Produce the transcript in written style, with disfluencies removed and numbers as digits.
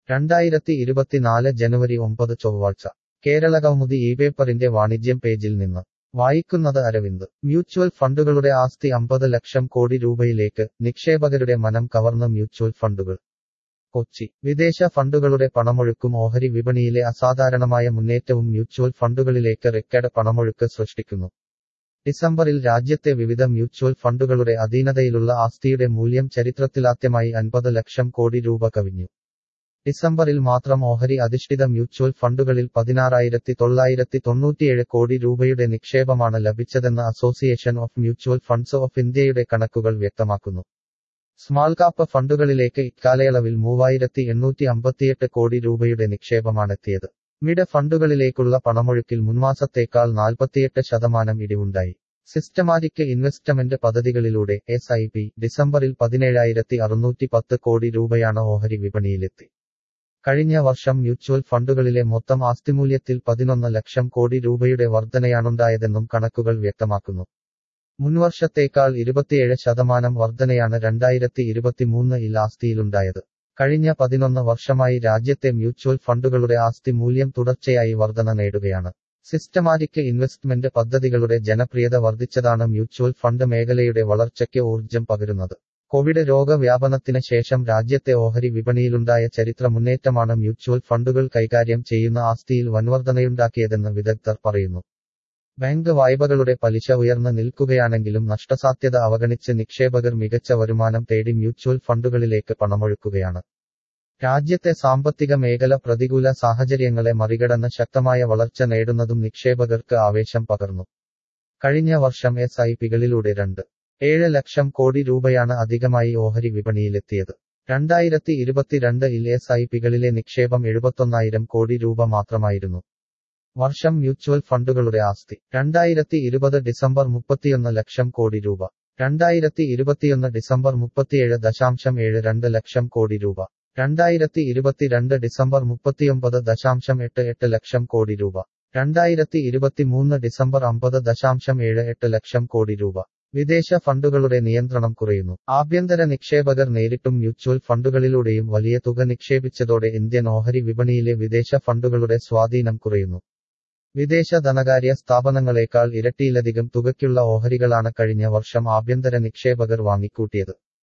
2024 ജനുവരി 9 ചൊവ്വാഴ്ച കേരളകൗമുദി ഇപേപ്പറിന്റെ വാണിജ്യം പേജിൽ നിന്ന് വായിക്കുന്നത് അരവിന്ദ്. മ്യൂച്വൽ ഫണ്ടുകളുടെ ആസ്തി 50 ലക്ഷം കോടി രൂപയിലേക്ക്, നിക്ഷേപകരുടെ മനം കവർന്ന മ്യൂച്വൽ ഫണ്ടുകൾ. കൊച്ചി. വിദേശ ഫണ്ടുകളുടെ പണമൊഴുക്കും ഓഹരി വിപണിയിലെ അസാധാരണമായ മുന്നേറ്റവും മ്യൂച്വൽ ഫണ്ടുകളിലേക്ക് റെക്കോർഡ് പണമൊഴുക്ക് സൃഷ്ടിക്കുന്നു. ഡിസംബറിൽ രാജ്യത്തെ വിവിധ മ്യൂച്വൽ ഫണ്ടുകളുടെ അധീനതയിലുള്ള ആസ്തിയുടെ മൂല്യം ചരിത്രത്തിലാദ്യമായി 50 ലക്ഷം കോടി രൂപ കവിഞ്ഞു. ഡിസംബറിൽ മാത്രം ഓഹരി അധിഷ്ഠിത മ്യൂച്വൽ ഫണ്ടുകളിൽ 16,997 കോടി രൂപയുടെ നിക്ഷേപമാണ് ലഭിച്ചതെന്ന് Association of Mutual Funds of ഇന്ത്യയുടെ കണക്കുകൾ വ്യക്തമാക്കുന്നു. സ്മാൾ കാപ്പ് ഫണ്ടുകളിലേക്ക് ഇക്കാലയളവിൽ 3,858 കോടി രൂപയുടെ നിക്ഷേപമാണെത്തിയത്. മിഡ് ഫണ്ടുകളിലേക്കുള്ള പണമൊഴുക്കിൽ മുൻമാസത്തേക്കാൾ 48% ഇടിവുണ്ടായി. സിസ്റ്റമാറ്റിക് ഇൻവെസ്റ്റ്മെന്റ് പദ്ധതികളിലൂടെ SIP ഡിസംബറിൽ 17,610 കോടി രൂപയാണ് ഓഹരി വിപണിയിലെത്തി. കഴിഞ്ഞ വർഷം മ്യൂച്വൽ ഫണ്ടുകളിലെ മൊത്തം ആസ്തിമൂല്യത്തിൽ 11 ലക്ഷം കോടി രൂപയുടെ വർധനയാണുണ്ടായതെന്നും കണക്കുകൾ വ്യക്തമാക്കുന്നു. മുൻവർഷത്തേക്കാൾ 27% വർധനയാണ് 2023 ആസ്തിയിലുണ്ടായത്. കഴിഞ്ഞ 11 വർഷമായി രാജ്യത്തെ മ്യൂച്വൽ ഫണ്ടുകളുടെ ആസ്തി മൂല്യം തുടർച്ചയായി വർധന നേടുകയാണ്. സിസ്റ്റമാറ്റിക് ഇൻവെസ്റ്റ്മെന്റ് പദ്ധതികളുടെ ജനപ്രിയത വർദ്ധിച്ചതാണ് മ്യൂച്വൽ ഫണ്ട് മേഖലയുടെ വളർച്ചയ്ക്ക് ഊർജ്ജം പകരുന്നത്. കോവിഡ് രോഗവ്യാപനത്തിന് ശേഷം രാജ്യത്തെ ഓഹരി വിപണിയിലുണ്ടായ ചരിത്ര മുന്നേറ്റമാണ് മ്യൂച്വൽ ഫണ്ടുകൾ കൈകാര്യം ചെയ്യുന്ന ആസ്തിയിൽ വൻവർധനയുണ്ടാക്കിയതെന്ന് വിദഗ്ധർ പറയുന്നു. ബാങ്ക് വായ്പകളുടെ പലിശ ഉയർന്നു നിൽക്കുകയാണെങ്കിലും നഷ്ടസാധ്യത അവഗണിച്ച് നിക്ഷേപകർ മികച്ച വരുമാനം തേടി മ്യൂച്വൽ ഫണ്ടുകളിലേക്ക് പണമൊഴുക്കുകയാണ്. രാജ്യത്തെ സാമ്പത്തിക മേഖല പ്രതികൂല സാഹചര്യങ്ങളെ മറികടന്ന് ശക്തമായ വളർച്ച നേടുന്നതും നിക്ഷേപകർക്ക് ആവേശം പകർന്നു. കഴിഞ്ഞ വർഷം SIPകളിലൂടെ 2.7 ലക്ഷം കോടി രൂപയാണ് അധികമായി ഓഹരി വിപണിയിലെത്തിയത്. 2022 SIPകളിലെ നിക്ഷേപം 71,000 കോടി രൂപ മാത്രമായിരുന്നു. വർഷം മ്യൂച്വൽ ഫണ്ടുകളുടെ ആസ്തി 2020 ഡിസംബർ 31 ലക്ഷം കോടി രൂപ. 2021 ഡിസംബർ 37.72 ലക്ഷം കോടി രൂപ. 2022 ഡിസംബർ 39.88 ലക്ഷം കോടി രൂപ. 2023 ഡിസംബർ 50.78 ലക്ഷം കോടി രൂപ. വിദേശ ഫണ്ടുകളുടെ നിയന്ത്രണം കുറയുന്നു. ആഭ്യന്തര നിക്ഷേപകർ നേരിട്ടും മ്യൂച്വൽ ഫണ്ടുകളിലൂടെയും വലിയ തുക നിക്ഷേപിച്ചതോടെ ഇന്ത്യൻ ഓഹരി വിപണിയിലെ വിദേശ ഫണ്ടുകളുടെ സ്വാധീനം കുറയുന്നു. വിദേശ ധനകാര്യ സ്ഥാപനങ്ങളെക്കാൾ ഇരട്ടിയിലധികം തുകയ്ക്കുള്ള ഓഹരികളാണ് കഴിഞ്ഞ വർഷം ആഭ്യന്തര നിക്ഷേപകർ വാങ്ങിക്കൂട്ടിയത്.